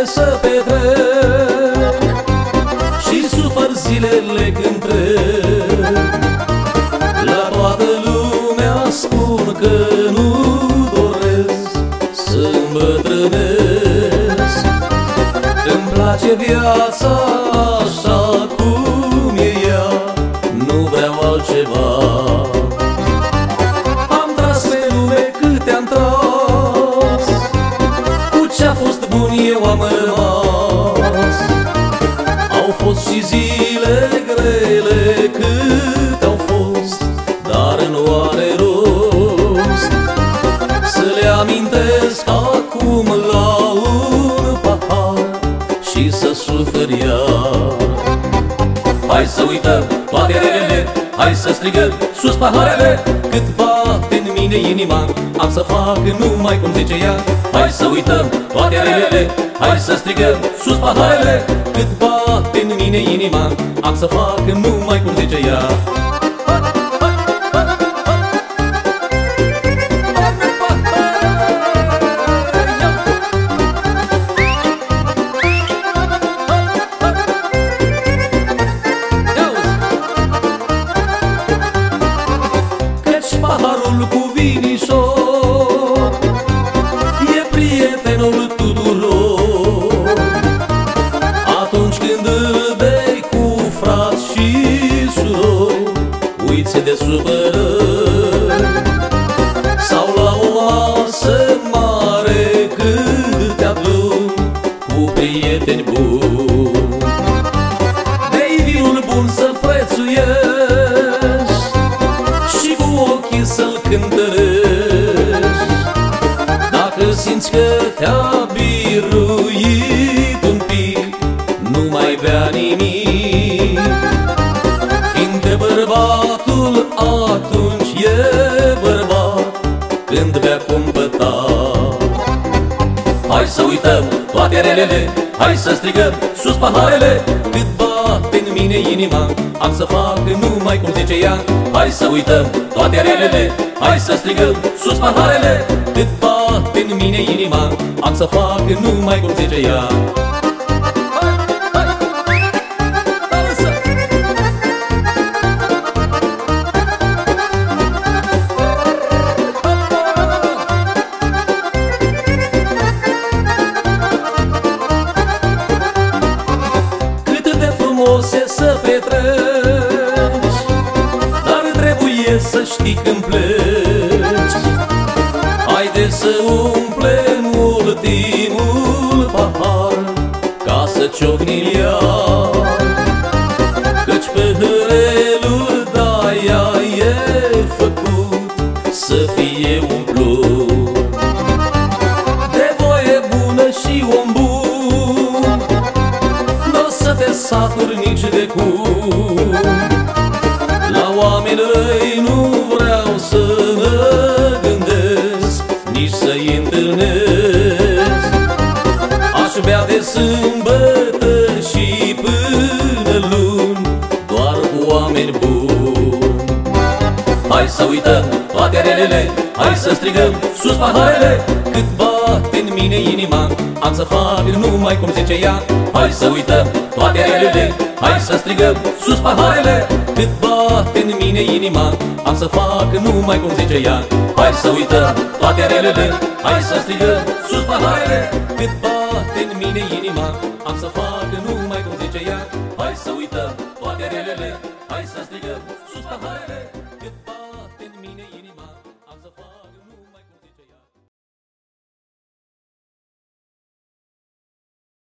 să petrec și sufăr zilele când trec. La toată lumea spun că nu doresc să îmbătrânesc. Îmi place viața așa cum e ea, nu vreau altceva. Am tras pe lume câte am tras, cu ce-a fost bun eu am rămas. Au fost și zile grele cât au fost, dar nu are rost să le amintesc acum la un pahar și să sufăr iar. Hai să uităm toate relele, hai să strigăm sus paharele, cât bate în mine inima, am să fac numai cum zice ea. Hai să uităm toate relele, hai să strigăm sus paharele, cât bate în mine inima, am să fac numai cum zice ea. Paharul cu vinișor e prietenul tuturor. Atunci când îl bei cu frați și surori, uiți de supărări. Sau la o masă mare când te aduni cu prieteni buni, bei vinul bun să prețuiești și cu ochii să-l cântărești. Dacă simți că te-a biruit un pic, nu mai bea nimic, fiindcă bărbatul atunci e bărbat când bea cumpătat. Hai să uităm toate relele, hai să strigăm sus paharele, cât bate în mine inima, am să fac numai cum zice ea. Hai să uităm toate relele, hai să strigăm sus paharele, cât bate în mine inima, am să fac numai cum zice ea. E să petreci, dar trebuie să știi când pleci. Haide să umplem ultimul pahar ca să ciocnim iar, căci păhărelul de-aia e făcut să fie umplut de voie bună și om bun. N-o să te saturi nici de cum, la oameni răi nu vreau să mă gândesc, nici să-i întâlnesc. Aș bea de sâmbătă și până luni, doar cu oameni buni. Hai să uităm toate relele, hai să strigăm sus paharele, cât bate în mine inima, am să fac numai cum zice ea. Hai să uităm toate relele, hai să strigăm sus paharele, cât bate în mine inima, am să fac numai cum zice ea. Hai să uităm toate relele, hai să strigăm sus paharele, cât bate în mine inima, am să fac numai cum zice ea. Hai să uităm toate relele, hai să strigăm sus paharele.